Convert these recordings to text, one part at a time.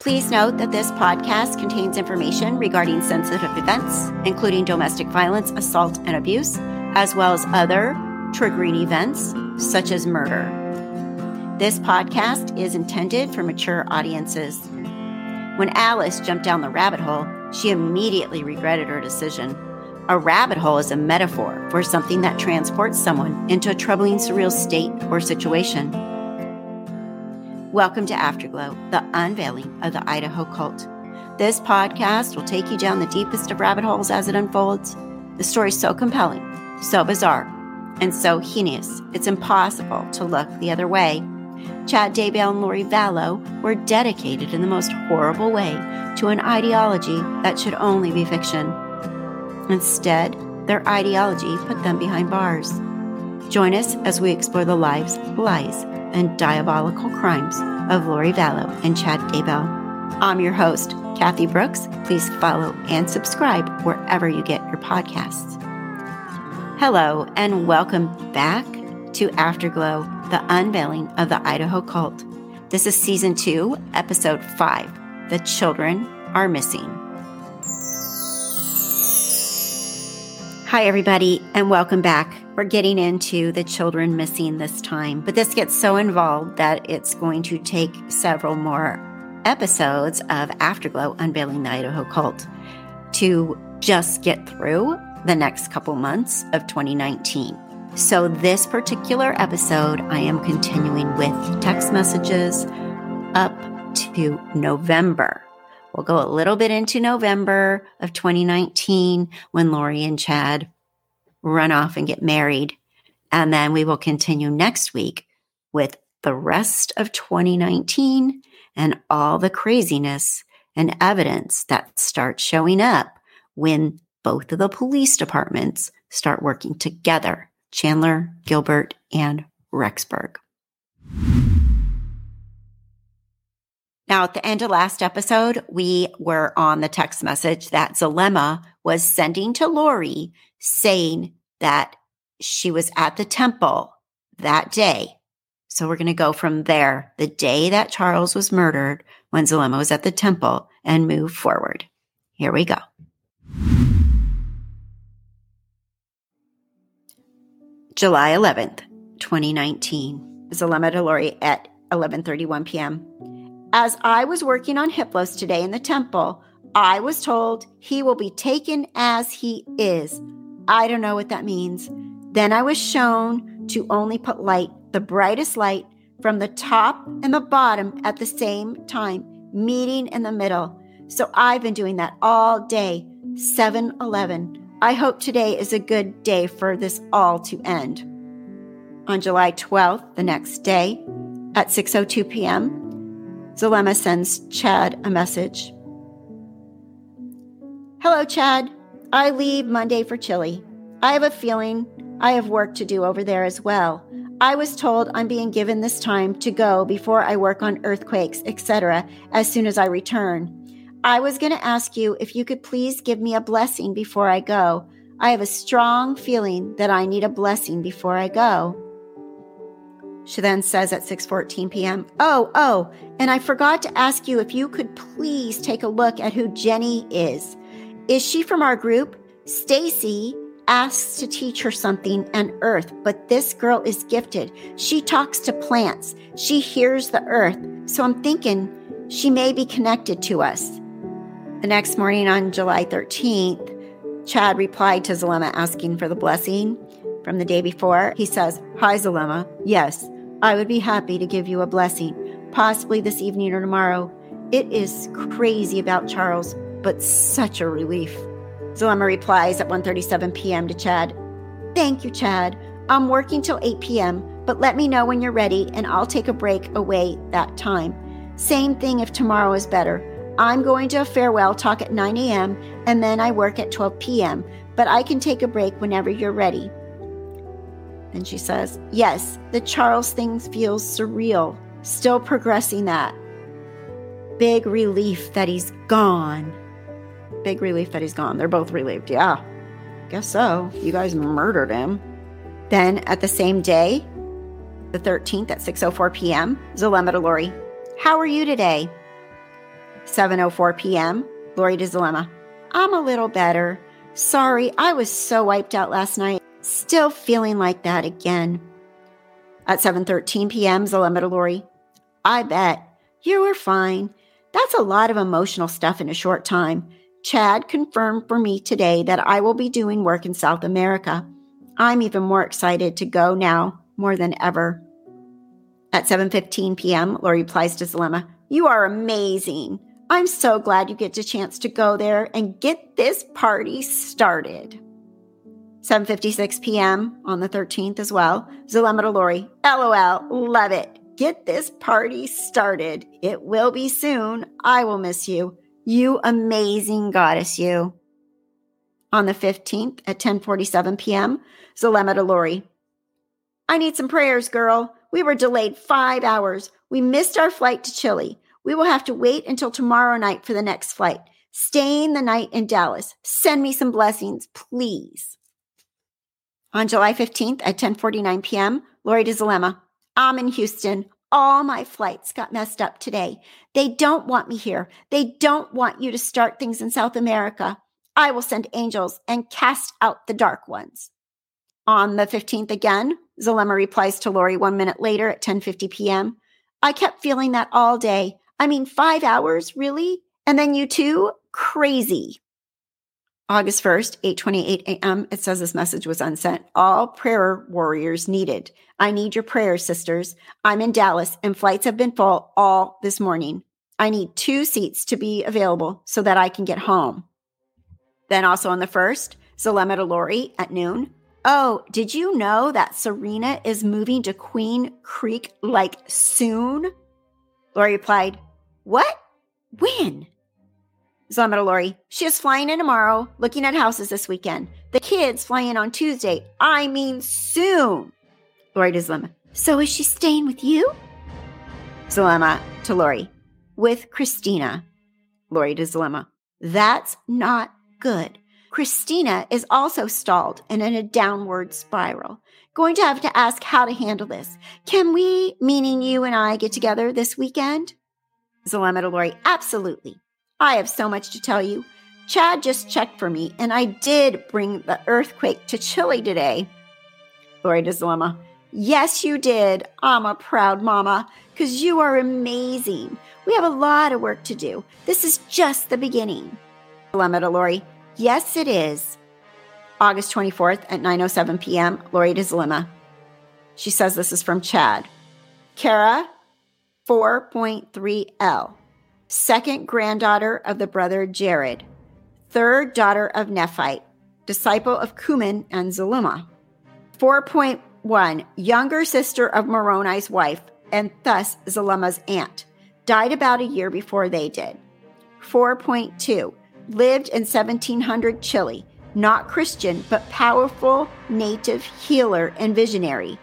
Please note that this podcast contains information regarding sensitive events, including domestic violence, assault, and abuse, as well as other triggering events such as murder. This podcast is intended for mature audiences. When Alice jumped down the rabbit hole, she immediately regretted her decision. A rabbit hole is a metaphor for something that transports someone into a troubling, surreal state or situation. Welcome to Afterglow, the unveiling of the Idaho cult. This podcast will take you down the deepest of rabbit holes as it unfolds. The story is so compelling, so bizarre, and so heinous, it's impossible to look the other way. Chad Daybell and Lori Vallow were dedicated in the most horrible way to an ideology that should only be fiction. Instead, their ideology put them behind bars. Join us as we explore the lives, lies, and diabolical crimes of Lori Vallow and Chad Daybell. I'm your host, Kathy Brooks. Please follow and subscribe wherever you get your podcasts. Hello, and welcome back to Afterglow, the unveiling of the Idaho cult. This is Season 2, Episode 5, The Children Are Missing. Hi, everybody, and welcome back. We're getting into the children missing this time, but this gets so involved that it's going to take several more episodes of Afterglow Unveiling the Idaho Cult to just get through the next couple months of 2019. So this particular episode, I am continuing with text messages up to November. We'll go a little bit into November of 2019 when Lori and Chad run off and get married. And then we will continue next week with the rest of 2019 and all the craziness and evidence that starts showing up when both of the police departments start working together, Chandler, Gilbert, and Rexburg. Now, at the end of last episode, we were on the text message that Zulema was sending to Lori saying that she was at the temple that day. So we're going to go from there, the day that Charles was murdered, when Zulema was at the temple, and move forward. Here we go. July 11th, 2019. Zulema to Lori at 11:31 p.m. As I was working on Hiplos today in the temple, I was told he will be taken as he is. I don't know what that means. Then I was shown to only put light, the brightest light, from the top and the bottom at the same time, meeting in the middle. So I've been doing that all day, 7-11. I hope today is a good day for this all to end. On July 12th, the next day, at 6:02 p.m., Zulema sends Chad a message. Hello, Chad. I leave Monday for Chile. I have a feeling I have work to do over there as well. I was told I'm being given this time to go before I work on earthquakes, etc., as soon as I return. I was going to ask you if you could please give me a blessing before I go. I have a strong feeling that I need a blessing before I go. She then says at 6:14 p.m., Oh, and I forgot to ask you if you could please take a look at who Jenny is. Is she from our group? Stacy asks to teach her something on earth, but this girl is gifted. She talks to plants. She hears the earth. So I'm thinking she may be connected to us. The next morning on July 13th, Chad replied to Zulema asking for the blessing from the day before. He says, Hi, Zulema. Yes, I would be happy to give you a blessing, possibly this evening or tomorrow. It is crazy about Charles, but such a relief. Zulema replies at 1:37 p.m. to Chad. Thank you, Chad. I'm working till 8 p.m., but let me know when you're ready and I'll take a break away that time. Same thing if tomorrow is better. I'm going to a farewell talk at 9 a.m. and then I work at 12 p.m., but I can take a break whenever you're ready. Then she says, yes, the Charles thing feels surreal. Still progressing that. Big relief that he's gone. Big relief that he's gone. They're both relieved. Yeah, guess so. You guys murdered him. Then at the same day, the 13th at 6:04 p.m., Zulema to Lori. How are you today? 7:04 p.m., Lori to Zulema. I'm a little better. Sorry, I was so wiped out last night. Still feeling like that again. At 7:13 p.m., Zulema to Lori. I bet. You were fine. That's a lot of emotional stuff in a short time. Chad confirmed for me today that I will be doing work in South America. I'm even more excited to go now, more than ever. At 7:15 p.m., Lori replies to Zulema, You are amazing. I'm so glad you get a chance to go there and get this party started. 7:56 p.m. on the 13th as well, Zulema to Lori, LOL, love it. Get this party started. It will be soon. I will miss you. You amazing goddess, you. On the 15th at 10:47 p.m., Zulema to Lori. I need some prayers, girl. We were delayed 5 hours. We missed our flight to Chile. We will have to wait until tomorrow night for the next flight. Staying the night in Dallas. Send me some blessings, please. On July 15th at 10:49 p.m., Lori to Zulema. I'm in Houston. All my flights got messed up today. They don't want me here. They don't want you to start things in South America. I will send angels and cast out the dark ones. On the 15th again, Zulema replies to Lori 1 minute later at 10:50 p.m. I kept feeling that all day. 5 hours, really? And then you too? Crazy. August 1st, 8:28 a.m., it says this message was unsent. All prayer warriors needed. I need your prayers, sisters. I'm in Dallas and flights have been full all this morning. I need 2 seats to be available so that I can get home. Then also on the 1st, Zulema to Lori at noon. Oh, did you know that Serena is moving to Queen Creek soon? Lori replied, What? When? Zulema to Lori, she is flying in tomorrow, looking at houses this weekend. The kids fly in on Tuesday. Soon. Lori to Zulema, so is she staying with you? Zulema to Lori, with Christina. Lori to Zulema, that's not good. Christina is also stalled and in a downward spiral. Going to have to ask how to handle this. Can we, meaning you and I, get together this weekend? Zulema to Lori, absolutely. I have so much to tell you. Chad just checked for me, and I did bring the earthquake to Chile today. Lori to Zulema, yes, you did. I'm a proud mama, because you are amazing. We have a lot of work to do. This is just the beginning. Zulema to Lori, yes, it is. August 24th at 9:07 p.m., Lori to Zulema. She says this is from Chad. Kara, 4.3L. Second granddaughter of the brother Jared. Third daughter of Nephite, disciple of Kuman and Zulema. 4.1, younger sister of Moroni's wife, and thus Zulema's aunt. Died about a year before they did. 4.2, lived in 1700 Chile. Not Christian, but powerful native healer and visionary.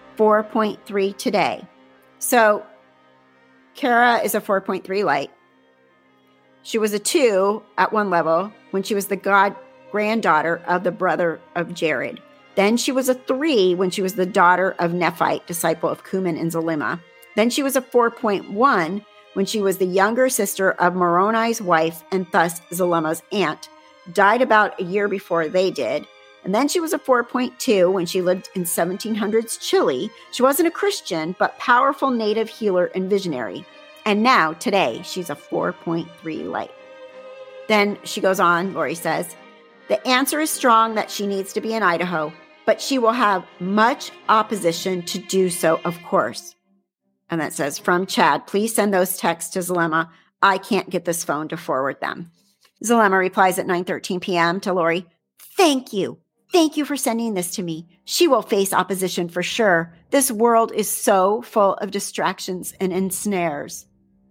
4.3 today. So Kara is a 4.3 light. She was a 2 at one level when she was the granddaughter of the brother of Jared. Then she was a 3 when she was the daughter of Nephite, disciple of Kuman and Zulema. Then she was a 4.1 when she was the younger sister of Moroni's wife and thus Zulema's aunt. Died about a year before they did. And then she was a 4.2 when she lived in 1700s Chile. She wasn't a Christian, but powerful native healer and visionary. And now, today, she's a 4.3 light. Then she goes on, Lori says, the answer is strong that she needs to be in Idaho, but she will have much opposition to do so, of course. And that says, from Chad, please send those texts to Zulema. I can't get this phone to forward them. Zulema replies at 9:13 p.m. to Lori, thank you. Thank you for sending this to me. She will face opposition for sure. This world is so full of distractions and ensnares.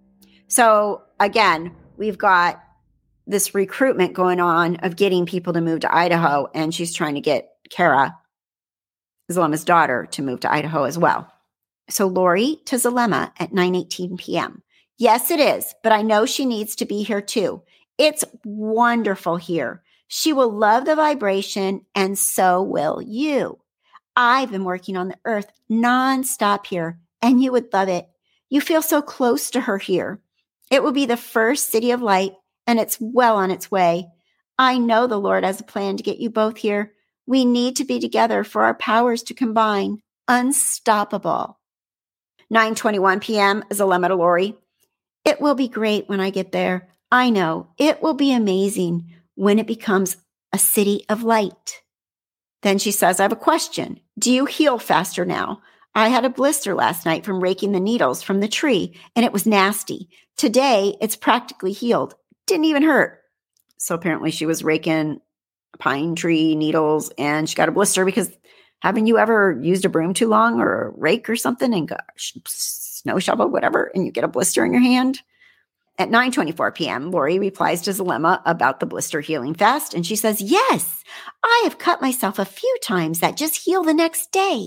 So again, we've got this recruitment going on of getting people to move to Idaho, and she's trying to get Kara, Zulema's daughter, to move to Idaho as well. So Lori to Zulema at 9:18 p.m. Yes, it is, but I know she needs to be here too. It's wonderful here. She will love the vibration, and so will you. I've been working on the earth nonstop here, and you would love it. You feel so close to her here. It will be the first city of light, and it's well on its way. I know the Lord has a plan to get you both here. We need to be together for our powers to combine. Unstoppable. 9:21 p.m. Zalema to Lori. It will be great when I get there. I know. It will be amazing when it becomes a city of light. Then she says, I have a question. Do you heal faster now? I had a blister last night from raking the needles from the tree, and it was nasty. Today, it's practically healed. Didn't even hurt. So apparently she was raking pine tree needles, and she got a blister because haven't you ever used a broom too long or a rake or something and got snow shovel, whatever, and you get a blister in your hand? At 9:24 p.m., Lori replies to Zalema about the blister healing fast, and she says, yes, I have cut myself a few times that just heal the next day.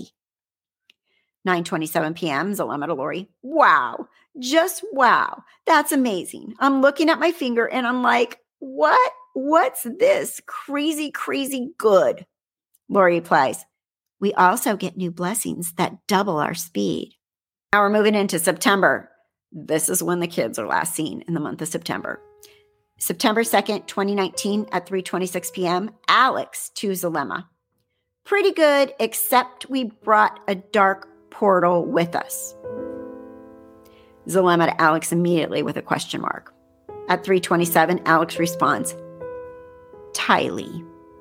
9:27 p.m., Zalema to Lori. Wow, just wow. That's amazing. I'm looking at my finger and I'm like, what? What's this? Crazy, crazy good. Lori replies, we also get new blessings that double our speed. Now we're moving into September. This is when the kids are last seen in the month of September. September 2nd, 2019 at 3:26 p.m., Alex to Zalema. Pretty good, except we brought a dark portal with us. Zalema to Alex immediately with a question mark. At 3:27, Alex responds, Tylee.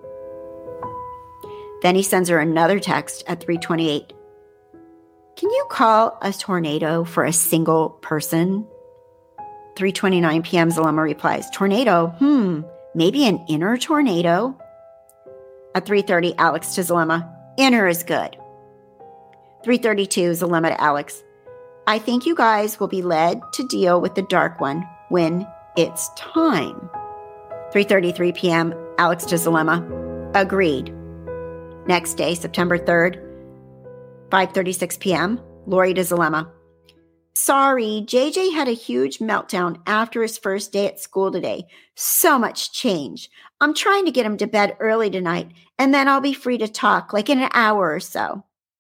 Then he sends her another text at 3:28. Can you call a tornado for a single person? 3:29 p.m. Zalema replies, tornado? Maybe an inner tornado? At 3:30, Alex to Zalema, inner is good. 3:32, Zalema to Alex, I think you guys will be led to deal with the dark one when it's time. 3:33 p.m., Alex to Zalema, agreed. Next day, September 3rd, 5:36 p.m., Lori to Zalema. Sorry, JJ had a huge meltdown after his first day at school today. So much change. I'm trying to get him to bed early tonight, and then I'll be free to talk, like in an hour or so.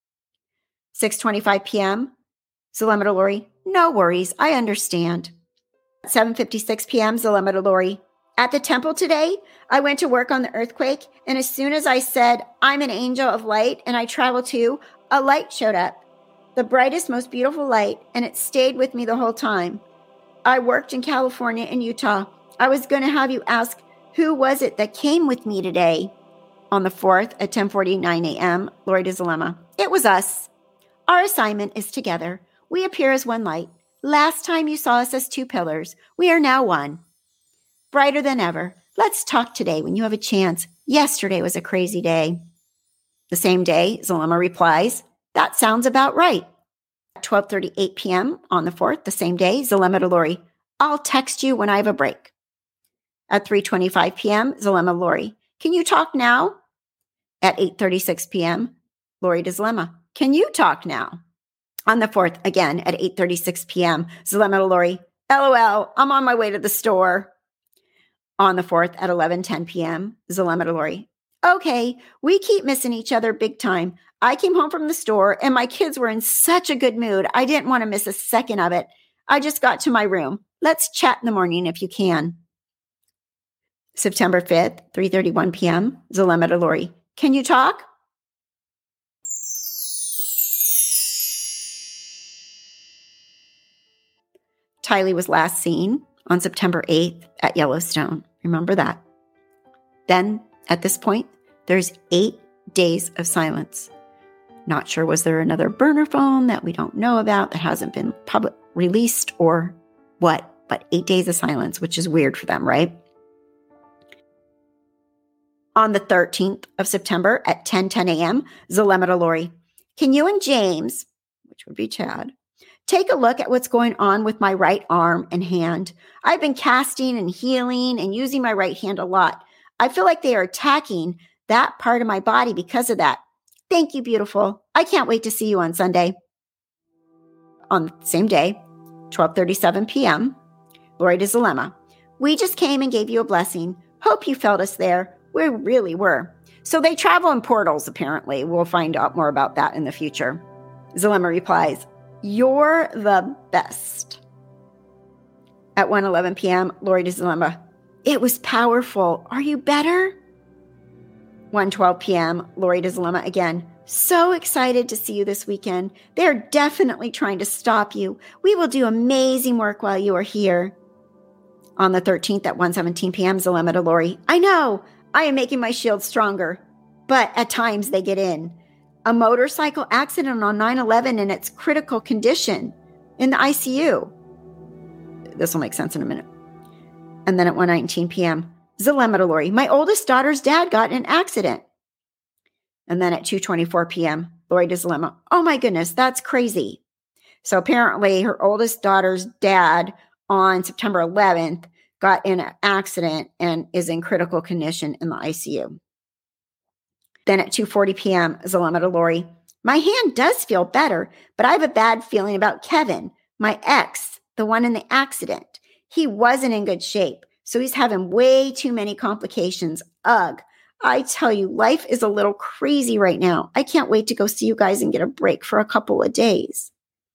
6:25 p.m., Zalema to Lori. No worries, I understand. 7:56 p.m., Zalema to Lori. At the temple today, I went to work on the earthquake, and as soon as I said, I'm an angel of light and I travel too, a light showed up. The brightest, most beautiful light, and it stayed with me the whole time. I worked in California and Utah. I was going to have you ask, who was it that came with me today? On the 4th at 10:49 a.m., Lori to Zalema. It was us. Our assignment is together. We appear as one light. Last time you saw us as two pillars. We are now one. Brighter than ever. Let's talk today when you have a chance. Yesterday was a crazy day. The same day, Zalema replies, that sounds about right. At 12:38 p.m. on the 4th, the same day, Zalema to Lori, I'll text you when I have a break. At 3:25 p.m., Zalema to Lori, can you talk now? At 8:36 p.m., Lori to Zalema, can you talk now? On the 4th, again, at 8:36 p.m., Zalema to Lori, LOL, I'm on my way to the store. On the 4th, at 11:10 p.m., Zalema to Lori, okay, we keep missing each other big time. I came home from the store and my kids were in such a good mood. I didn't want to miss a second of it. I just got to my room. Let's chat in the morning if you can. September 5th, 3:31 p.m., Zalema to Lori, can you talk? Tylee was last seen on September 8th at Yellowstone. Remember that. Then, at this point, there's 8 days of silence. Not sure, was there another burner phone that we don't know about that hasn't been released or what, but 8 days of silence, which is weird for them, right? On the 13th of September at 10:10 a.m., Zalema to Lori, can you and James, which would be Chad, take a look at what's going on with my right arm and hand? I've been casting and healing and using my right hand a lot. I feel like they are attacking that part of my body because of that. Thank you, beautiful. I can't wait to see you on Sunday. On the same day, 12:37 p.m., Lori to Zalema, we just came and gave you a blessing. Hope you felt us there. We really were. So they travel in portals, apparently. We'll find out more about that in the future. Zalema replies, you're the best. At 1:11 p.m., Lori to Zulema, it was powerful. Are you better? 1:12 p.m., Lori to Zulema again. So excited to see you this weekend. They're definitely trying to stop you. We will do amazing work while you are here. On the 13th at 1:17 p.m., Zulema to Lori, I know, I am making my shield stronger, but at times they get in. A motorcycle accident on 9/11 in its critical condition in the ICU. This will make sense in a minute. And then at 1:19 p.m., Zulema to Lori, my oldest daughter's dad got in an accident. And then at 2:24 p.m., Lori to Zulema, oh my goodness, that's crazy. So apparently her oldest daughter's dad on September 11th got in an accident and is in critical condition in the ICU. Then at 2:40 p.m., Zulema to Lori, my hand does feel better, but I have a bad feeling about Kevin, my ex, the one in the accident. He wasn't in good shape, so he's having way too many complications. Ugh, I tell you, life is a little crazy right now. I can't wait to go see you guys and get a break for a couple of days.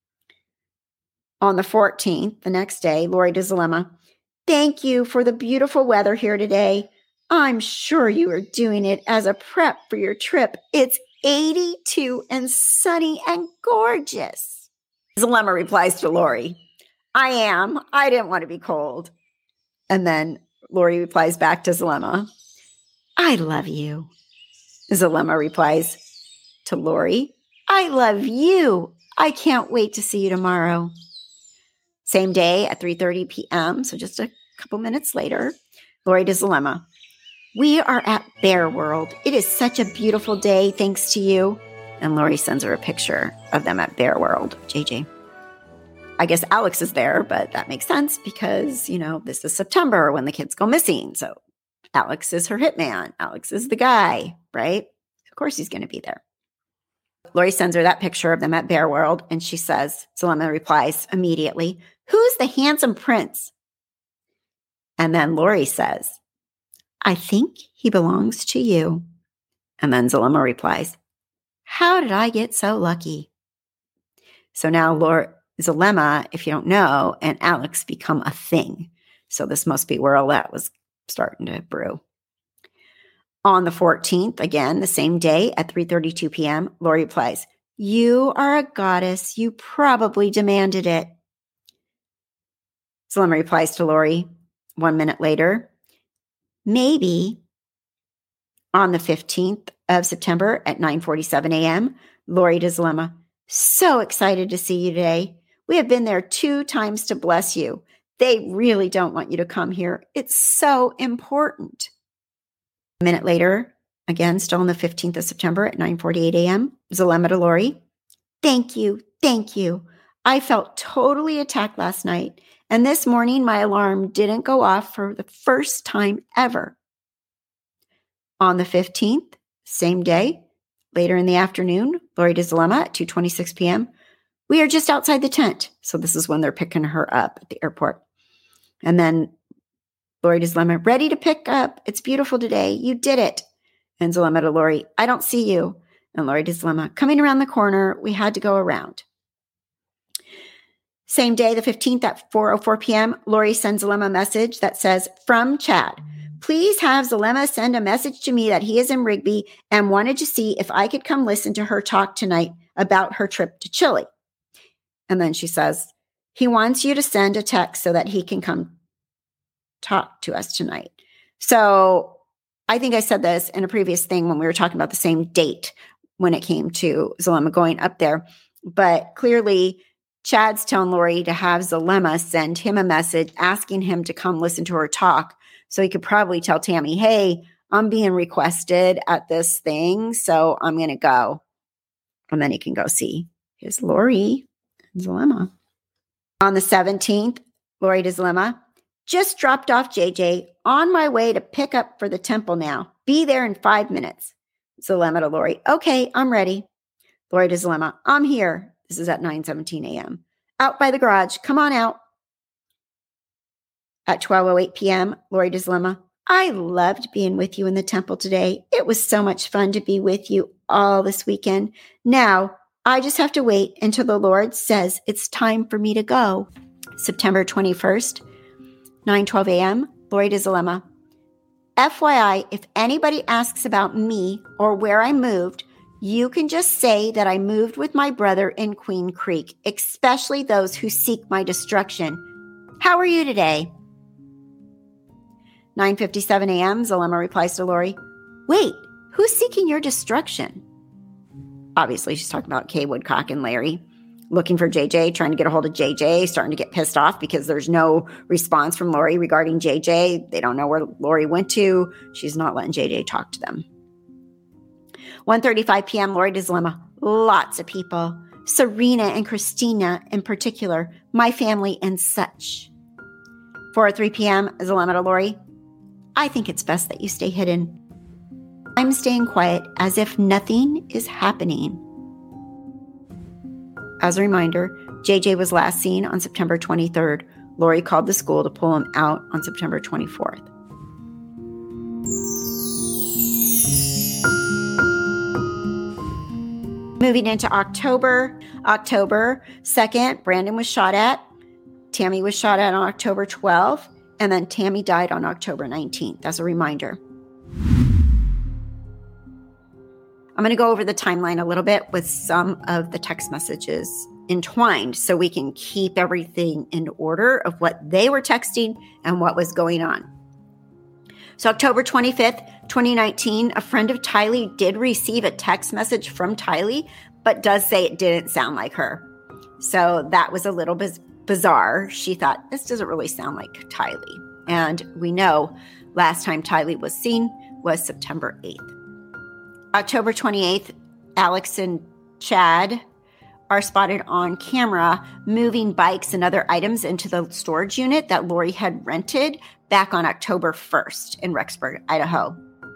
On the 14th, the next day, Lori to Zulema, thank you for the beautiful weather here today. I'm sure you are doing it as a prep for your trip. It's 82 and sunny and gorgeous. Zulema replies to Lori, I am. I didn't want to be cold. And then Lori replies back to Zulema, I love you. Zulema replies to Lori, I love you. I can't wait to see you tomorrow. Same day at 3:30 p.m., so just a couple minutes later, Lori to Zulema, we are at Bear World. It is such a beautiful day thanks to you. And Lori sends her a picture of them at Bear World, JJ. I guess Alex is there, but that makes sense because, this is September when the kids go missing. So Alex is her hitman. Alex is the guy, right? Of course he's going to be there. Lori sends her that picture of them at Bear World, and she says, Zulema replies immediately, who's the handsome prince? And then Lori says, I think he belongs to you. And then Zulema replies, how did I get so lucky? So now Zulema, if you don't know, and Alex become a thing. So this must be where all that was starting to brew. On the 14th, again, the same day at 3:32 p.m., Lori replies, you are a goddess. You probably demanded it. Zulema replies to Lori 1 minute later, maybe. On the 15th of September at 9:47 a.m., Lori to Zulema, so excited to see you today. We have been there 2 times to bless you. They really don't want you to come here. It's so important. A minute later, again, still on the 15th of September at 9:48 a.m., Zulema to Lori, thank you, thank you. I felt totally attacked last night, and this morning my alarm didn't go off for the first time ever. On the 15th, same day, later in the afternoon, Lori to Zulema at 2:26 p.m., we are just outside the tent. So this is when they're picking her up at the airport. And then Lori to Zulema, ready to pick up. It's beautiful today. You did it. And Zulema to Lori, I don't see you. And Lori to Zulema, coming around the corner, we had to go around. Same day, the 15th at 4:04 p.m., Lori sends Zulema a message that says, from Chad, please have Zulema send a message to me that he is in Rigby and wanted to see if I could come listen to her talk tonight about her trip to Chile. And then she says, he wants you to send a text so that he can come talk to us tonight. So I think I said this in a previous thing when we were talking about the same date when it came to Zulema going up there. But clearly, Chad's telling Lori to have Zulema send him a message asking him to come listen to her talk. So he could probably tell Tammy, hey, I'm being requested at this thing, so I'm going to go. And then he can go see his Lori and Zulema. On the 17th, Lori to Zulema, just dropped off JJ, on my way to pick up for the temple now. Be there in 5 minutes. Zulema to Lori, okay, I'm ready. Lori to Zulema, I'm here. This is at 9:17 a.m. Out by the garage. Come on out. At 12:08 p.m., Lori to Zulema, I loved being with you in the temple today. It was so much fun to be with you all this weekend. Now, I just have to wait until the Lord says it's time for me to go. September 21st, 9:12 a.m., Lori DeZalema. FYI, if anybody asks about me or where I moved, you can just say that I moved with my brother in Queen Creek, especially those who seek my destruction. How are you today? 9:57 a.m., Zalema replies to Lori, wait, who's seeking your destruction? Obviously, she's talking about Kay Woodcock and Larry. Looking for JJ, trying to get a hold of JJ, starting to get pissed off because there's no response from Lori regarding JJ. They don't know where Lori went to. She's not letting JJ talk to them. 1:35 p.m., Lori DeZalema. Lots of people. Serena and Christina in particular. My family and such. 4:03 p.m., Zalema to Lori. I think it's best that you stay hidden. I'm staying quiet as if nothing is happening. As a reminder, JJ was last seen on September 23rd. Lori called the school to pull him out on September 24th. Moving into October 2nd, Brandon was shot at. Tammy was shot at on October 12th. And then Tammy died on October 19th. As a reminder. I'm going to go over the timeline a little bit with some of the text messages entwined so we can keep everything in order of what they were texting and what was going on. So October 25th, 2019, a friend of Tylee did receive a text message from Tylee, but does say it didn't sound like her. So that was a little bit bizarre. She thought, this doesn't really sound like Tylee. And we know last time Tylee was seen was September 8th. October 28th, Alex and Chad are spotted on camera moving bikes and other items into the storage unit that Lori had rented back on October 1st in Rexburg, Idaho.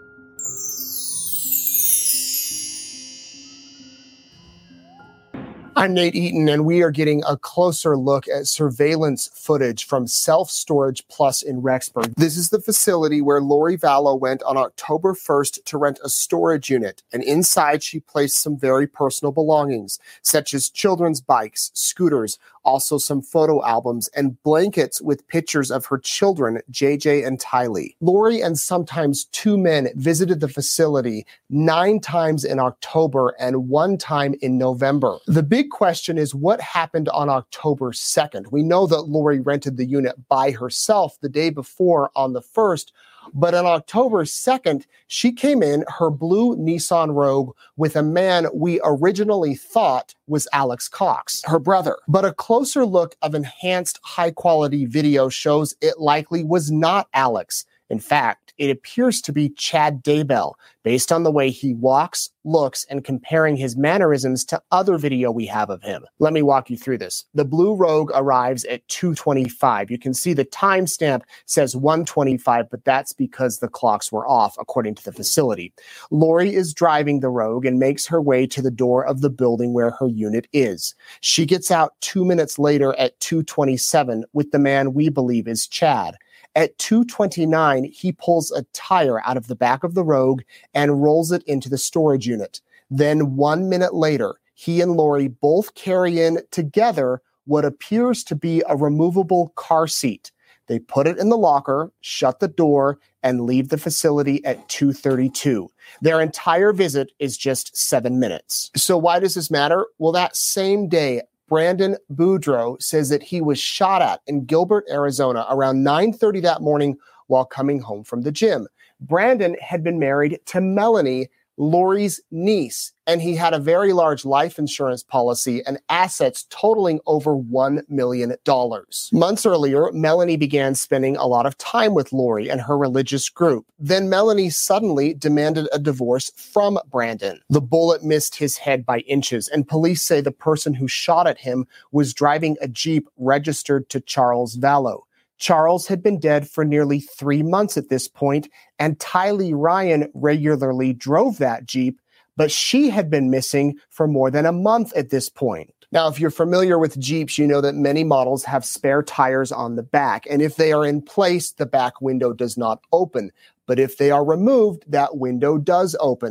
I'm Nate Eaton, and we are getting a closer look at surveillance footage from Self Storage Plus in Rexburg. This is the facility where Lori Vallow went on October 1st to rent a storage unit, and inside she placed some very personal belongings, such as children's bikes, scooters, also some photo albums, and blankets with pictures of her children, JJ and Tylee. Lori and sometimes two men visited the facility 9 times in October and 1 time in November. The big question is what happened on October 2nd. We know that Lori rented the unit by herself the day before on the 1st, but on October 2nd, she came in her blue Nissan Rogue with a man we originally thought was Alex Cox, her brother. But a closer look of enhanced high-quality video shows it likely was not Alex. In fact, it appears to be Chad Daybell, based on the way he walks, looks, and comparing his mannerisms to other video we have of him. Let me walk you through this. The blue Rogue arrives at 2:25. You can see the timestamp says 1:25, but that's because the clocks were off, according to the facility. Lori is driving the Rogue and makes her way to the door of the building where her unit is. She gets out 2 minutes later at 2:27 with the man we believe is Chad. At 2:29, he pulls a tire out of the back of the Rogue and rolls it into the storage unit. Then 1 minute later, he and Lori both carry in together what appears to be a removable car seat. They put it in the locker, shut the door, and leave the facility at 2:32. Their entire visit is just 7 minutes. So why does this matter? Well, that same day, Brandon Boudreaux says that he was shot at in Gilbert, Arizona around 9:30 that morning while coming home from the gym. Brandon had been married to Melanie, Lori's niece, and he had a very large life insurance policy and assets totaling over $1 million. Months earlier, Melanie began spending a lot of time with Lori and her religious group. Then Melanie suddenly demanded a divorce from Brandon. The bullet missed his head by inches, and police say the person who shot at him was driving a Jeep registered to Charles Vallow. Charles had been dead for nearly 3 months at this point, and Tylee Ryan regularly drove that Jeep, but she had been missing for more than a month at this point. Now, if you're familiar with Jeeps, you know that many models have spare tires on the back, and if they are in place, the back window does not open. But if they are removed, that window does open.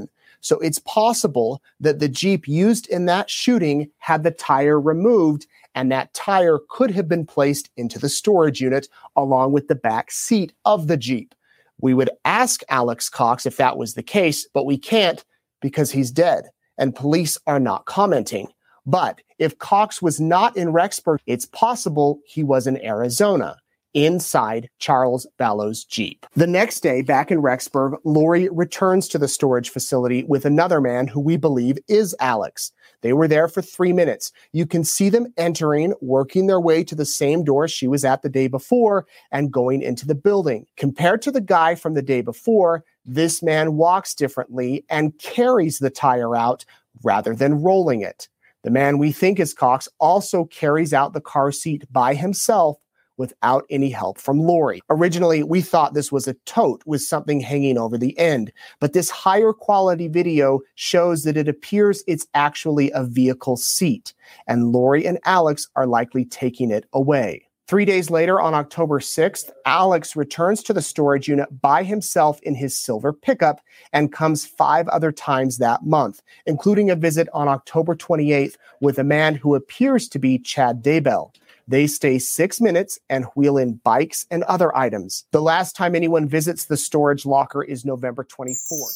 So it's possible that the Jeep used in that shooting had the tire removed, and that tire could have been placed into the storage unit along with the back seat of the Jeep. We would ask Alex Cox if that was the case, but we can't because he's dead and police are not commenting. But if Cox was not in Rexburg, it's possible he was in Arizona, inside Charles Vallow's Jeep. The next day, back in Rexburg, Lori returns to the storage facility with another man who we believe is Alex. They were there for 3 minutes. You can see them entering, working their way to the same door she was at the day before, and going into the building. Compared to the guy from the day before, this man walks differently and carries the tire out rather than rolling it. The man we think is Cox also carries out the car seat by himself without any help from Lori. Originally, we thought this was a tote with something hanging over the end, but this higher quality video shows that it appears it's actually a vehicle seat, and Lori and Alex are likely taking it away. 3 days later, on October 6th, Alex returns to the storage unit by himself in his silver pickup and comes 5 other times that month, including a visit on October 28th with a man who appears to be Chad Daybell. They stay 6 minutes and wheel in bikes and other items. The last time anyone visits the storage locker is November 24th.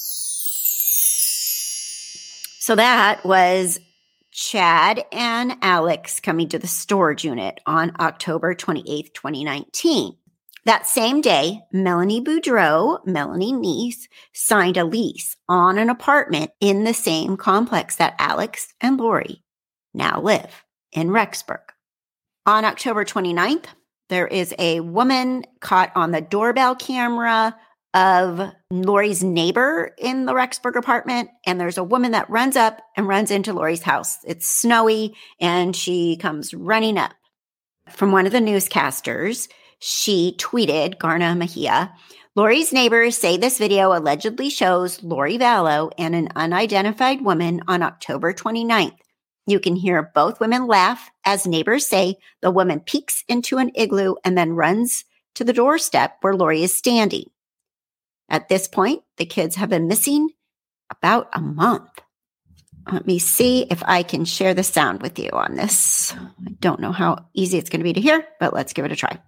So that was Chad and Alex coming to the storage unit on October 28th, 2019. That same day, Melanie Boudreau, Melanie's niece, signed a lease on an apartment in the same complex that Alex and Lori now live in Rexburg. On October 29th, there is a woman caught on the doorbell camera of Lori's neighbor in the Rexburg apartment, and there's a woman that runs up and runs into Lori's house. It's snowy, and she comes running up. From one of the newscasters, she tweeted, Garna Mejia, Lori's neighbors say this video allegedly shows Lori Vallow and an unidentified woman on October 29th. You can hear both women laugh as neighbors say the woman peeks into an igloo and then runs to the doorstep where Lori is standing. At this point, the kids have been missing about a month. Let me see if I can share the sound with you on this. I don't know how easy it's going to be to hear, but let's give it a try.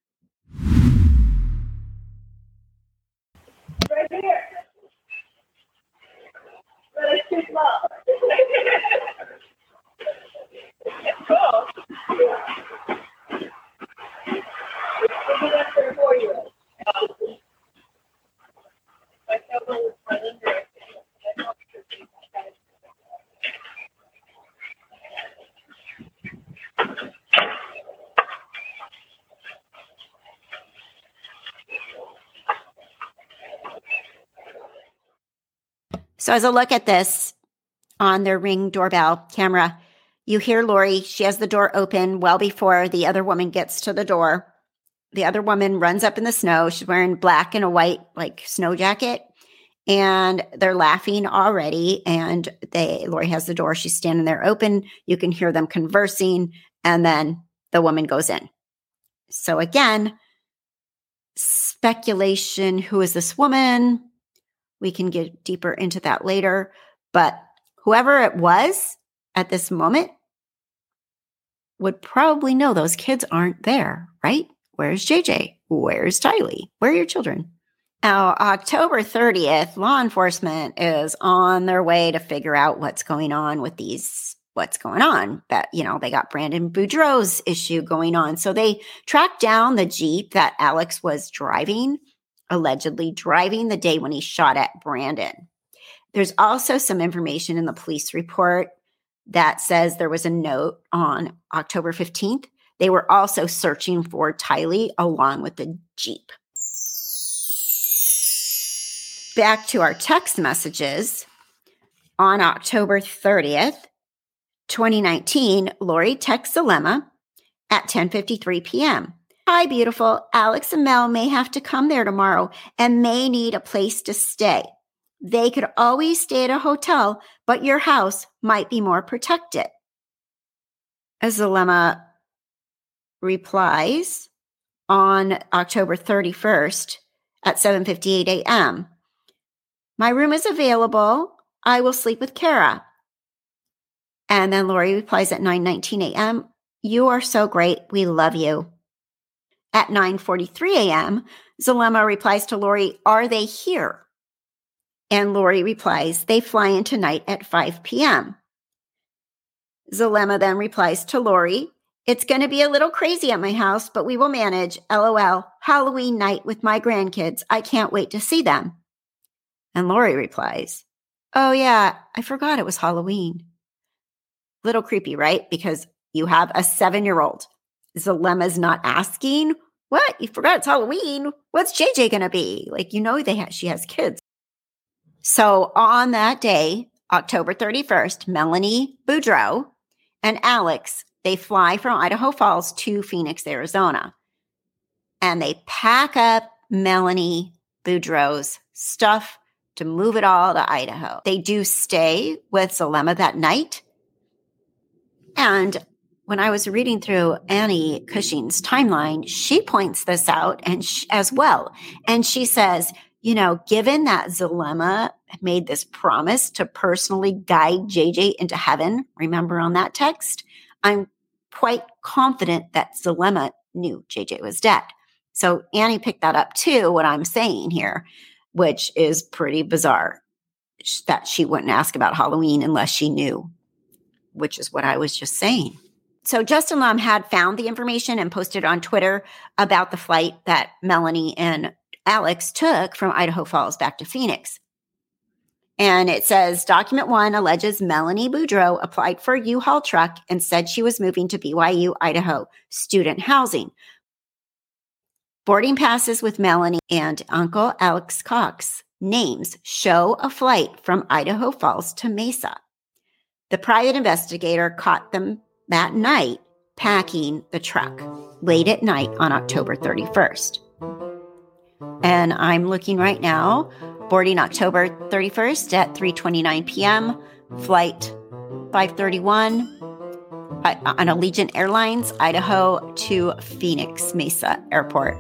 Right here. But it's too small. Cool. That's for a 4-year-old. So as I look at this on their Ring doorbell camera, you hear Lori. She has the door open well before the other woman gets to the door. The other woman runs up in the snow. She's wearing black and a white like snow jacket, and they're laughing already. And Lori has the door. She's standing there open. You can hear them conversing, and then the woman goes in. So again, speculation. Who is this woman? We can get deeper into that later. But whoever it was at this moment would probably know those kids aren't there, right? Where's JJ? Where's Tylee? Where are your children? Now, October 30th, law enforcement is on their way to figure out what's going on with what's going on. That, they got Brandon Boudreau's issue going on. So they tracked down the Jeep that Alex was allegedly driving the day when he shot at Brandon. There's also some information in the police report that says there was a note on October 15th. They were also searching for Tylee along with the Jeep. Back to our text messages. On October 30th, 2019, Lori texts Alema at 10:53 p.m. Hi, beautiful. Alex and Mel may have to come there tomorrow and may need a place to stay. They could always stay at a hotel, but your house might be more protected. Alema replies on October 31st at 7:58 a.m. My room is available I will sleep with Kara. And then Lori replies at 9:19 a.m., you are so great. We love you. At 9:43 a.m., Zulema replies to Lori, are they here? And Lori replies, they fly in tonight at 5 p.m. Zulema then replies to Lori, it's going to be a little crazy at my house, but we will manage. LOL, Halloween night with my grandkids. I can't wait to see them. And Lori replies, oh yeah, I forgot it was Halloween. Little creepy, right? Because you have a 7-year-old. Zulema's not asking, what? You forgot it's Halloween? What's JJ going to be? Like, you know, she has kids. So on that day, October 31st, Melanie Boudreau and Alex, they fly from Idaho Falls to Phoenix, Arizona. And they pack up Melanie Boudreau's stuff to move it all to Idaho. They do stay with Zulema that night. And when I was reading through Annie Cushing's timeline, she points this out and as well. And she says, you know, given that Zulema made this promise to personally guide JJ into heaven, remember on that text, I'm quite confident that Zulema knew JJ was dead. So Annie picked that up too, what I'm saying here, which is pretty bizarre that she wouldn't ask about Halloween unless she knew, which is what I was just saying. So Justin Lum had found the information and posted on Twitter about the flight that Melanie and Alex took from Idaho Falls back to Phoenix. And it says, document 1 alleges Melanie Boudreau applied for a U-Haul truck and said she was moving to BYU, Idaho, student housing. Boarding passes with Melanie and Uncle Alex Cox names show a flight from Idaho Falls to Mesa. The private investigator caught them that night packing the truck late at night on October 31st. And I'm looking right now, boarding October 31st at 3:29 p.m., flight 531 on Allegiant Airlines, Idaho to Phoenix Mesa Airport.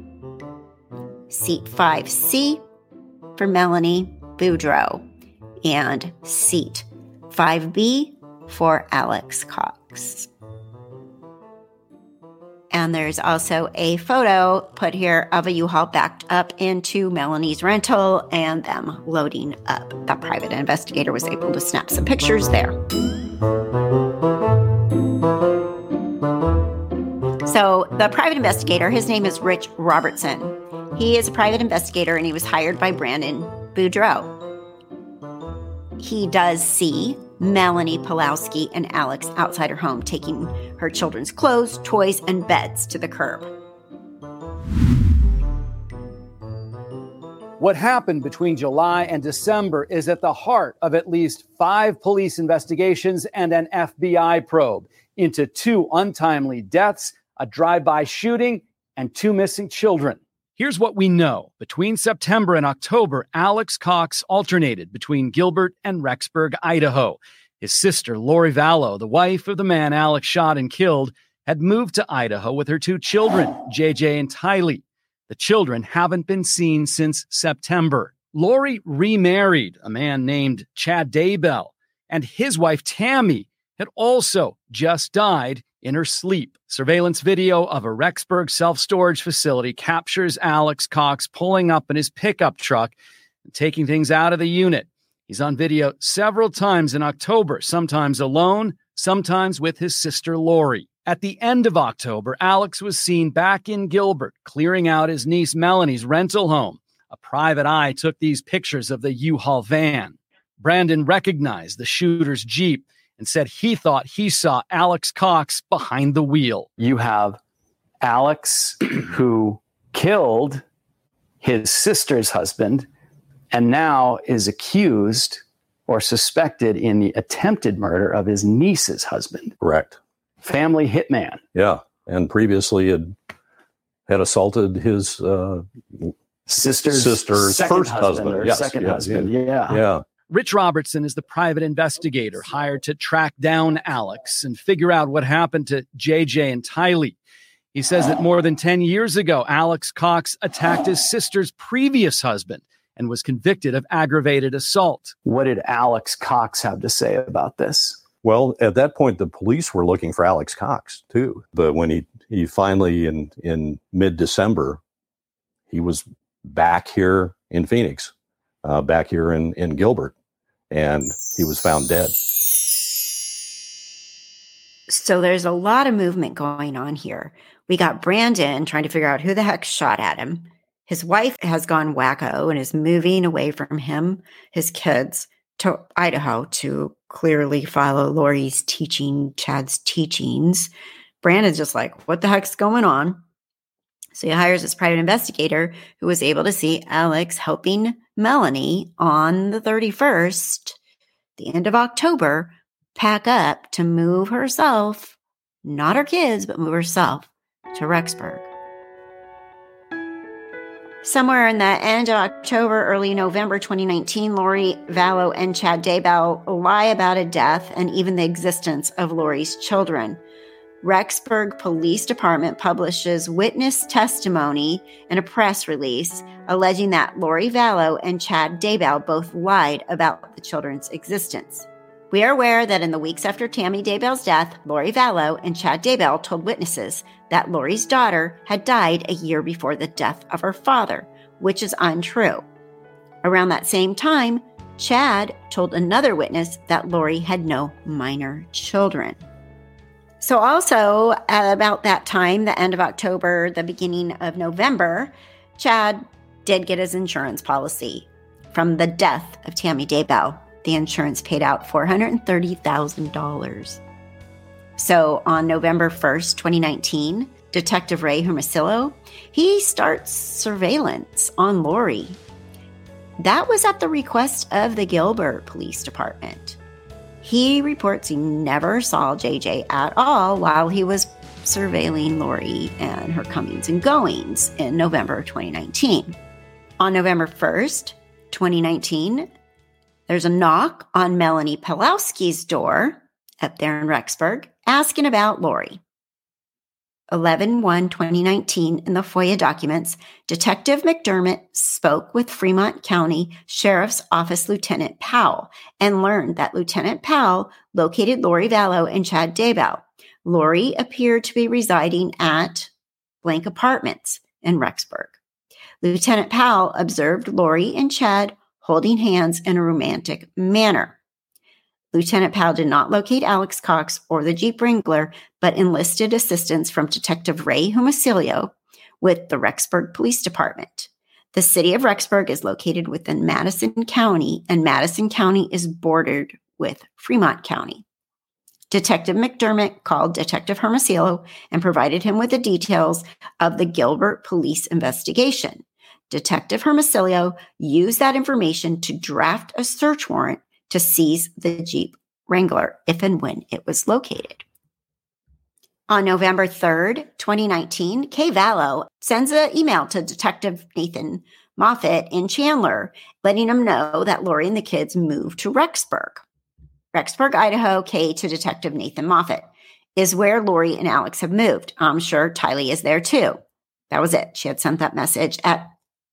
Seat 5C for Melanie Boudreau and seat 5B for Alex Cox. And there's also a photo put here of a U-Haul backed up into Melanie's rental and them loading up. The private investigator was able to snap some pictures there. So the private investigator, his name is Rich Robertson. He is a private investigator and he was hired by Brandon Boudreau. He does see Melanie Pulowski and Alex outside her home, taking her children's clothes, toys, and beds to the curb. What happened between July and December is at the heart of at least 5 police investigations and an FBI probe into 2 untimely deaths, a drive-by shooting, and 2 missing children. Here's what we know. Between September and October, Alex Cox alternated between Gilbert and Rexburg, Idaho. His sister, Lori Vallow, the wife of the man Alex shot and killed, had moved to Idaho with her 2 children, JJ and Tylee. The children haven't been seen since September. Lori remarried a man named Chad Daybell, and his wife, Tammy, had also just died in her sleep. Surveillance video of a Rexburg self-storage facility captures Alex Cox pulling up in his pickup truck and taking things out of the unit. He's on video several times in October, sometimes alone, sometimes with his sister Lori. At the end of October, Alex was seen back in Gilbert, clearing out his niece Melanie's rental home. A private eye took these pictures of the U-Haul van. Brandon recognized the shooter's Jeep and said he thought he saw Alex Cox behind the wheel. You have Alex, who killed his sister's husband and now is accused or suspected in the attempted murder of his niece's husband. Correct. Family hitman. Yeah, and previously had assaulted his sister's first husband. Yes, second husband. Yeah. Rich Robertson is the private investigator hired to track down Alex and figure out what happened to JJ and Tylee. He says that more than 10 years ago, Alex Cox attacked his sister's previous husband and was convicted of aggravated assault. What did Alex Cox have to say about this? Well, at that point, the police were looking for Alex Cox too. But when he finally in mid-December, he was back here in Phoenix, back here in Gilbert, and he was found dead. So there's a lot of movement going on here. We got Brandon trying to figure out who the heck shot at him. His wife has gone wacko and is moving away from him, his kids, to Idaho to clearly follow Lori's Chad's teachings. Brandon's just like, what the heck's going on? So he hires this private investigator who was able to see Alex helping Melanie on the 31st, the end of October, pack up to move herself, not her kids, but move herself to Rexburg. Somewhere in the end of October, early November 2019, Lori Vallow and Chad Daybell lie about a death and even the existence of Lori's children. Rexburg Police Department publishes witness testimony in a press release alleging that Lori Vallow and Chad Daybell both lied about the children's existence. We are aware that in the weeks after Tammy Daybell's death, Lori Vallow and Chad Daybell told witnesses that Lori's daughter had died a year before the death of her father, which is untrue. Around that same time, Chad told another witness that Lori had no minor children. So also at about that time, the end of October, the beginning of November, Chad did get his insurance policy. From the death of Tammy Daybell, the insurance paid out $430,000. So on November 1st, 2019, Detective Ray Hermosillo, he starts surveillance on Lori. That was at the request of the Gilbert Police Department. He reports he never saw JJ at all while he was surveilling Lori and her comings and goings in November 2019. On November 1st, 2019, there's a knock on Melanie Pawlowski's door up there in Rexburg asking about Lori. 11/1/2019, in the FOIA documents, Detective McDermott spoke with Fremont County Sheriff's Office Lieutenant Powell and learned that Lieutenant Powell located Lori Vallow and Chad Daybell. Lori appeared to be residing at blank apartments in Rexburg. Lieutenant Powell observed Lori and Chad holding hands in a romantic manner. Lieutenant Powell did not locate Alex Cox or the Jeep Wrangler, but enlisted assistance from Detective Ray Hermosillo with the Rexburg Police Department. The city of Rexburg is located within Madison County, and Madison County is bordered with Fremont County. Detective McDermott called Detective Hermosillo and provided him with the details of the Gilbert police investigation. Detective Hermosillo used that information to draft a search warrant to seize the Jeep Wrangler if and when it was located. On November 3rd, 2019, Kay Vallow sends an email to Detective Nathan Moffett in Chandler, letting him know that Lori and the kids moved to Rexburg. Rexburg, Idaho, Kay to Detective Nathan Moffett is where Lori and Alex have moved. I'm sure Tylee is there too. That was it. She had sent that message at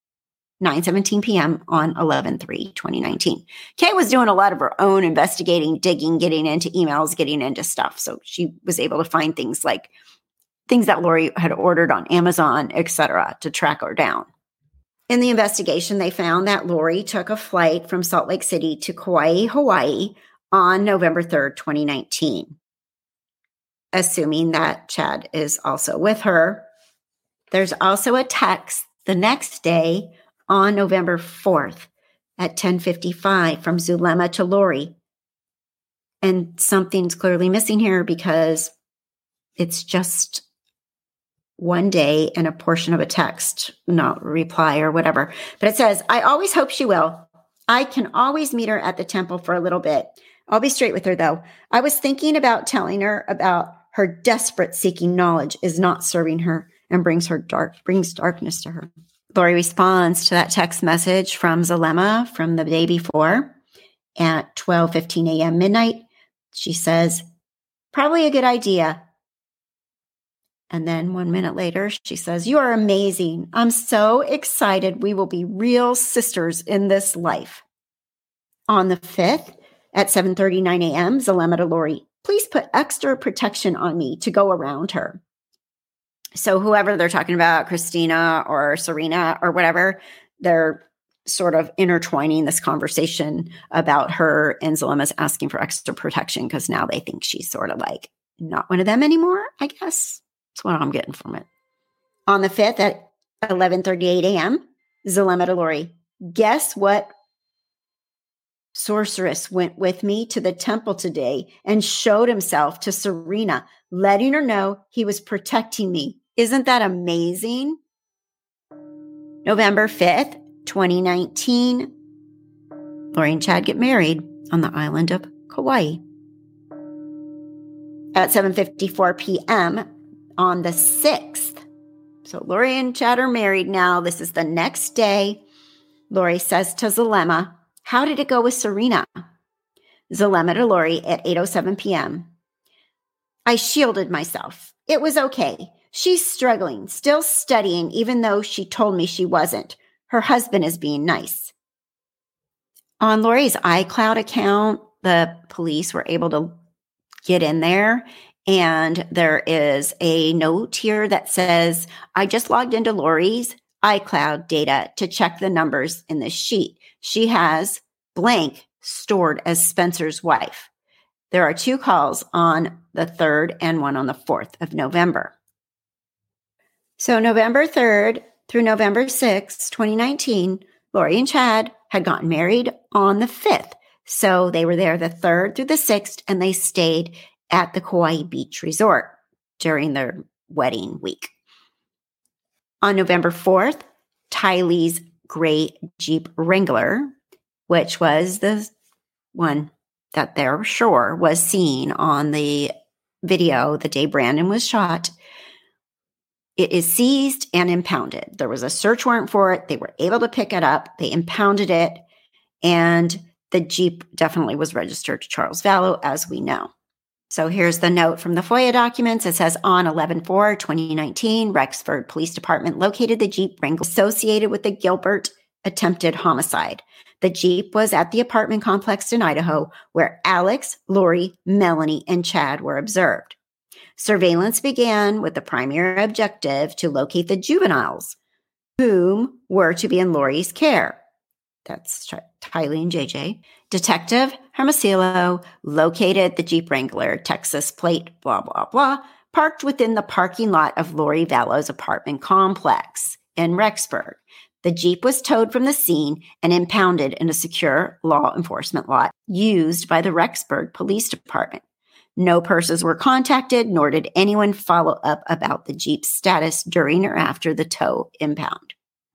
9:17 p.m. on 11/3/2019. Kay was doing a lot of her own investigating, digging, getting into emails, getting into stuff. So she was able to find things like things that Lori had ordered on Amazon, etc., to track her down. In the investigation, they found that Lori took a flight from Salt Lake City to Kauai, Hawaii on November 3rd, 2019. Assuming that Chad is also with her. There's also a text the next day on November 4th at 10:55 from Zulema to Lori. And something's clearly missing here because it's just one day and a portion of a text, not a reply or whatever. But it says, I always hope she will. I can always meet her at the temple for a little bit. I'll be straight with her, though. I was thinking about telling her about her desperate seeking knowledge is not serving her and brings darkness to her. Lori responds to that text message from Zulema from the day before at 12:15 a.m. midnight. She says, probably a good idea. And then 1 minute later, she says, "You are amazing. I'm so excited. We will be real sisters in this life." On the 5th at 7:39 a.m., Zulema to Lori, "Please put extra protection on me to go around her." So whoever they're talking about, Christina or Serena or whatever, they're sort of intertwining this conversation about her, and Zulema's asking for extra protection because now they think she's sort of like not one of them anymore, I guess. That's what I'm getting from it. On the 5th at 11:38 a.m., Zulema to Lori, "Guess what sorceress went with me to the temple today and showed himself to Serena, letting her know he was protecting me. Isn't that amazing?" November 5th, 2019, Lori and Chad get married on the island of Kauai. At 7:54 p.m. on the 6th, so Lori and Chad are married now. This is the next day. Lori says to Zulema, "How did it go with Serena?" Zulema to Lori at 8:07 p.m. "I shielded myself. It was okay. She's struggling, still studying, even though she told me she wasn't. Her husband is being nice." On Lori's iCloud account, the police were able to get in there, and there is a note here that says, "I just logged into Lori's iCloud data to check the numbers in this sheet. She has blank stored as Spencer's wife. There are 2 calls on the 3rd and one on the 4th of November." So November 3rd through November 6th, 2019, Lori and Chad had gotten married on the 5th. So they were there the 3rd through the 6th, and they stayed at the Kauai Beach Resort during their wedding week. On November 4th, Tylee's gray Jeep Wrangler, which was the one that they're sure was seen on the video the day Brandon was shot, it is seized and impounded. There was a search warrant for it. They were able to pick it up. They impounded it, and the Jeep definitely was registered to Charles Vallow, as we know. So here's the note from the FOIA documents. It says, on 11/4/2019, Rexford Police Department located the Jeep Wrangler associated with the Gilbert attempted homicide. The Jeep was at the apartment complex in Idaho where Alex, Lori, Melanie, and Chad were observed. Surveillance began with the primary objective to locate the juveniles, whom were to be in Lori's care. That's Tylee and JJ. Detective Hermosillo located the Jeep Wrangler, Texas plate, blah, blah, blah, parked within the parking lot of Lori Vallow's apartment complex in Rexburg. The Jeep was towed from the scene and impounded in a secure law enforcement lot used by the Rexburg Police Department. No purses were contacted, nor did anyone follow up about the Jeep's status during or after the tow impound.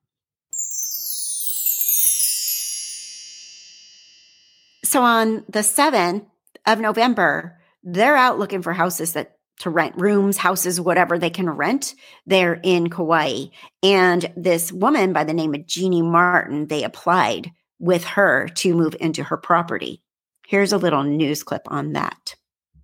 So on the 7th of November, they're out looking for houses to rent, rooms, houses, whatever they can rent there in Kauai. And this woman by the name of Jeannie Martin, they applied with her to move into her property. Here's a little news clip on that.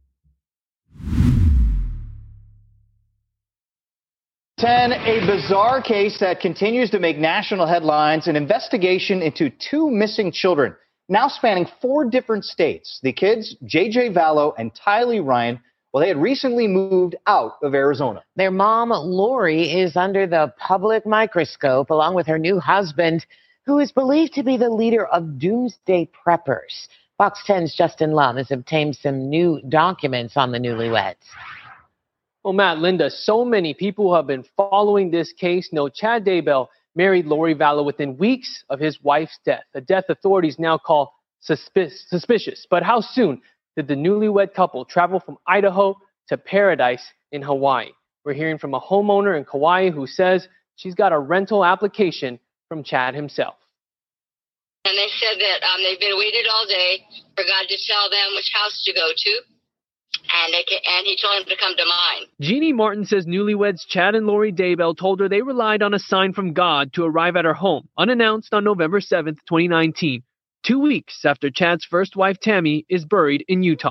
A bizarre case that continues to make national headlines, an investigation into 2 missing children, now spanning 4 different states. The kids, JJ Vallow and Tylee Ryan, well, they had recently moved out of Arizona. Their mom, Lori, is under the public microscope, along with her new husband, who is believed to be the leader of doomsday preppers. Fox 10's Justin Lum has obtained some new documents on the newlyweds. Well, Matt, Linda, so many people who have been following this case know Chad Daybell married Lori Vallow within weeks of his wife's death, a death authorities now call suspicious. But how soon did the newlywed couple travel from Idaho to paradise in Hawaii? We're hearing from a homeowner in Kauai who says she's got a rental application from Chad himself. And they said that they've been waiting all day for God to tell them which house to go to. And he told him to come to mine. Jeannie Martin says newlyweds Chad and Lori Daybell told her they relied on a sign from God to arrive at her home, unannounced on November 7th, 2019, 2 weeks after Chad's first wife, Tammy, is buried in Utah.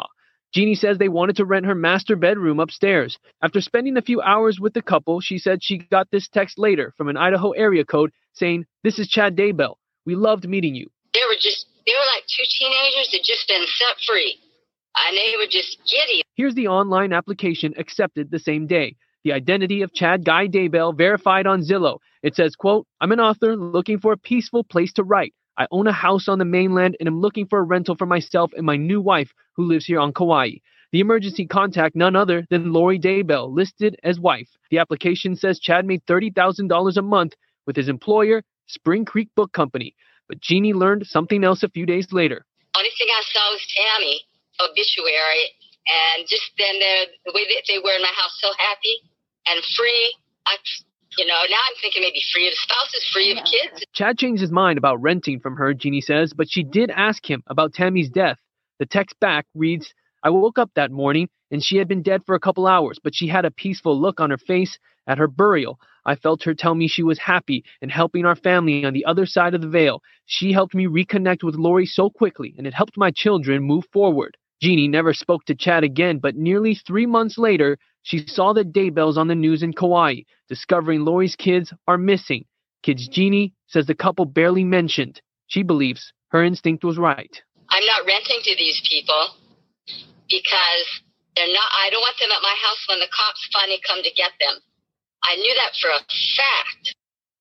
Jeannie says they wanted to rent her master bedroom upstairs. After spending a few hours with the couple, she said she got this text later from an Idaho area code saying, "This is Chad Daybell. We loved meeting you." They were like two teenagers that just been set free. And they were just giddy. Here's the online application accepted the same day. The identity of Chad Guy Daybell verified on Zillow. It says, quote, "I'm an author looking for a peaceful place to write. I own a house on the mainland and am looking for a rental for myself and my new wife who lives here on Kauai." The emergency contact, none other than Lori Daybell, listed as wife. The application says Chad made $30,000 a month with his employer, Spring Creek Book Company. But Jeannie learned something else a few days later. Only thing I saw was Tammy obituary, and just then the way that they were in my house, so happy and free. Now I'm thinking maybe free of spouses, free of kids. Chad changed his mind about renting from her, Jeannie says, but she did ask him about Tammy's death. The text back reads, "I woke up that morning and she had been dead for a couple hours, but she had a peaceful look on her face at her burial. I felt her tell me she was happy and helping our family on the other side of the veil. She helped me reconnect with Lori so quickly, and it helped my children move forward." Jeannie never spoke to Chad again, but nearly 3 months later, she saw the Daybells on the news in Kauai, discovering Lori's kids are missing. Kids Jeannie says the couple barely mentioned. She believes her instinct was right. I'm not renting to these people because I don't want them at my house when the cops finally come to get them. I knew that for a fact.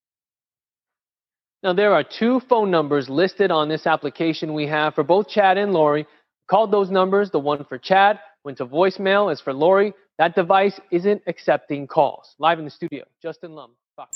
Now, there are 2 phone numbers listed on this application we have for both Chad and Lori. Called those numbers. The one for Chad went to voicemail. As for Lori, that device isn't accepting calls. Live in the studio, Justin Lum, Fox.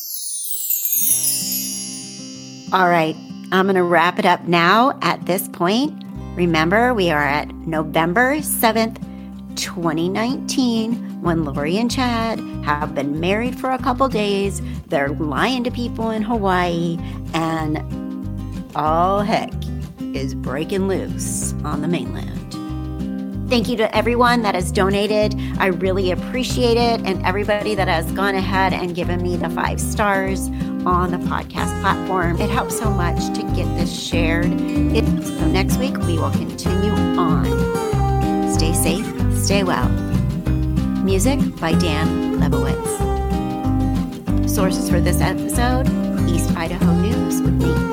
All right, I'm going to wrap it up now at this point. Remember, we are at November 7th, 2019, when Lori and Chad have been married for a couple days. They're lying to people in Hawaii, and all heck is breaking loose on the mainland. Thank you to everyone that has donated. I really appreciate it. And everybody that has gone ahead and given me the 5 stars on the podcast platform. It helps so much to get this shared. So next week, we will continue on. Stay safe, stay well. Music by Dan Lebowitz. Sources for this episode, East Idaho News with me,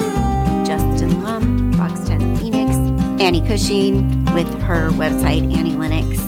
Justin Lum, Fox 10 Phoenix, Annie Cushing with her website, Annie Lennox,